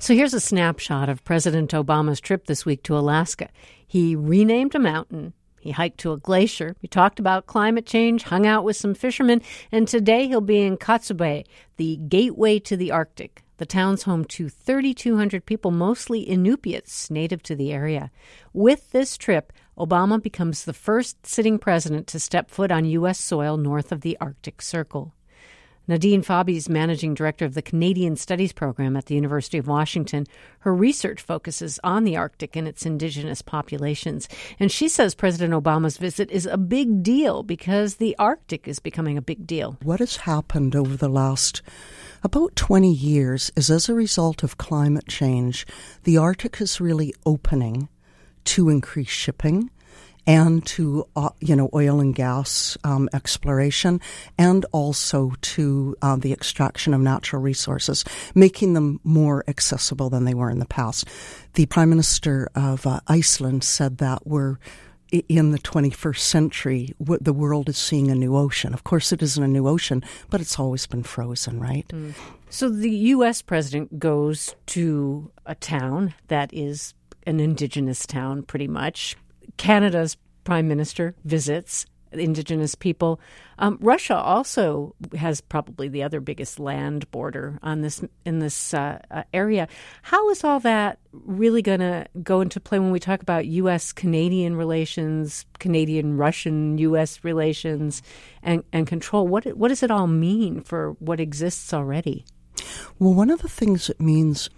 So here's a snapshot of President Obama's trip this week to Alaska. He renamed a mountain. He hiked to a glacier. He talked about climate change, hung out with some fishermen, and today he'll be in Kotzebue, the gateway to the Arctic. The town's home to 3,200 people, mostly Inupiats, native to the area. With this trip, Obama becomes the first sitting president to step foot on U.S. soil north of the Arctic Circle. Nadine Fabi is managing director of the Canadian Studies program at the University of Washington. Her research focuses on the Arctic and its indigenous populations. And she says President Obama's visit is a big deal because the Arctic is becoming a big deal. What has happened over the last about 20 years is, as a result of climate change, the Arctic is really opening to increased shipping and to, oil and gas exploration, and also to the extraction of natural resources, making them more accessible than they were in the past. The Prime Minister of Iceland said that we're in the 21st century, the world is seeing a new ocean. Of course, it isn't a new ocean, but it's always been frozen, right? Mm. So the U.S. president goes to a town that is an indigenous town, pretty much. Canada's prime minister visits indigenous people. Russia also has probably the other biggest land border in this area. How is all that really going to go into play when we talk about U.S.-Canadian relations, Canadian-Russian-U.S. relations, and control? What does it all mean for what exists already? Well, one of the things it means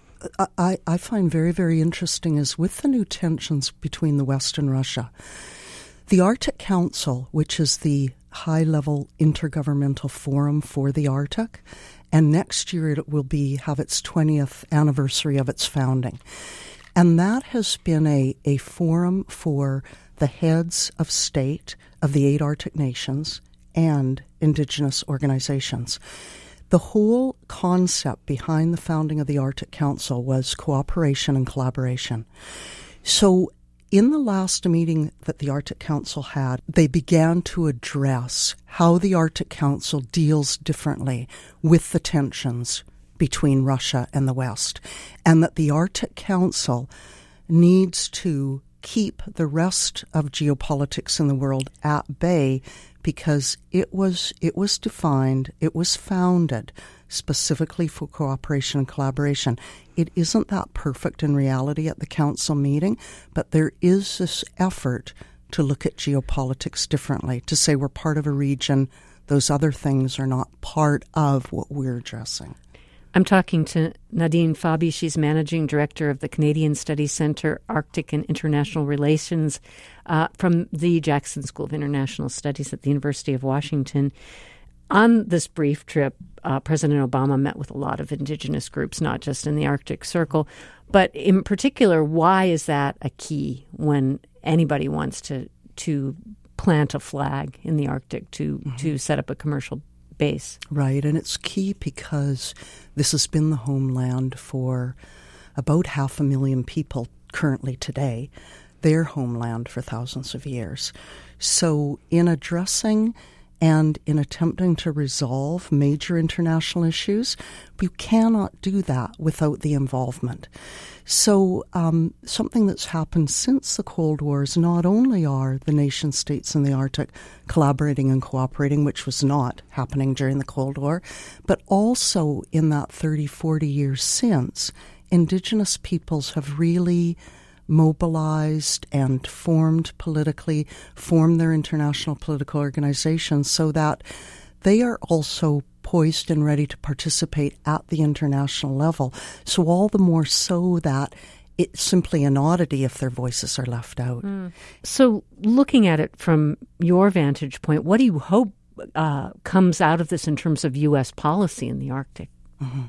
I find very, very interesting is with the new tensions between the West and Russia, the Arctic Council, which is the high-level intergovernmental forum for the Arctic, and next year it will have its 20th anniversary of its founding. And that has been a forum for the heads of state of the 8 Arctic nations and indigenous organizations. The whole concept behind the founding of the Arctic Council was cooperation and collaboration. So in the last meeting that the Arctic Council had, they began to address how the Arctic Council deals differently with the tensions between Russia and the West, and that the Arctic Council needs to keep the rest of geopolitics in the world at bay because it was defined, it was founded specifically for cooperation and collaboration. It isn't that perfect in reality at the council meeting, but there is this effort to look at geopolitics differently, to say we're part of a region, those other things are not part of what we're addressing. I'm talking to Nadine Fabi. She's managing director of the Canadian Studies Centre, Arctic and International Relations from the Jackson School of International Studies at the University of Washington. On this brief trip, President Obama met with a lot of indigenous groups, not just in the Arctic Circle. But in particular, why is that a key when anybody wants to plant a flag in the Arctic to set up a commercial base? Right, and it's key because this has been the homeland for about 500,000 people currently today, their homeland for thousands of years. So in addressing and in attempting to resolve major international issues, you cannot do that without the involvement. So something that's happened since the Cold War is not only are the nation states in the Arctic collaborating and cooperating, which was not happening during the Cold War, but also in that 30, 40 years since, Indigenous peoples have really mobilized and formed their international political organizations so that they are also poised and ready to participate at the international level. So all the more so that it's simply an oddity if their voices are left out. Mm. So looking at it from your vantage point, what do you hope comes out of this in terms of U.S. policy in the Arctic? Mm-hmm.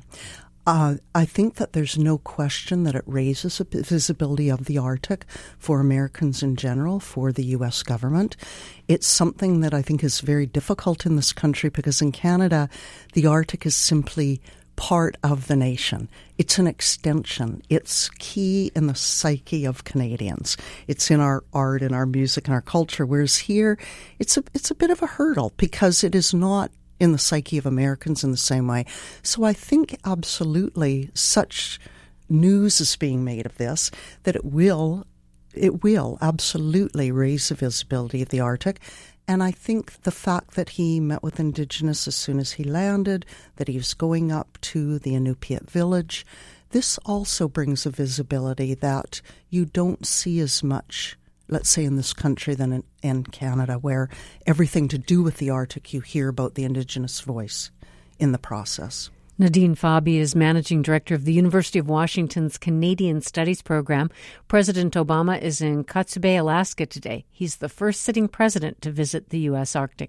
I think that there's no question that it raises the visibility of the Arctic for Americans in general, for the U.S. government. It's something that I think is very difficult in this country because in Canada, the Arctic is simply part of the nation. It's an extension. It's key in the psyche of Canadians. It's in our art and our music and our culture, whereas here it's a bit of a hurdle because it is not in the psyche of Americans in the same way. So I think absolutely such news is being made of this, that it will absolutely raise the visibility of the Arctic. And I think the fact that he met with Indigenous as soon as he landed, that he was going up to the Inupiat village, this also brings a visibility that you don't see as much, let's say, in this country than in Canada, where everything to do with the Arctic, you hear about the Indigenous voice in the process. Nadine Fabi is Managing Director of the University of Washington's Canadian Studies Program. President Obama is in Kotzebue, Alaska today. He's the first sitting president to visit the U.S. Arctic.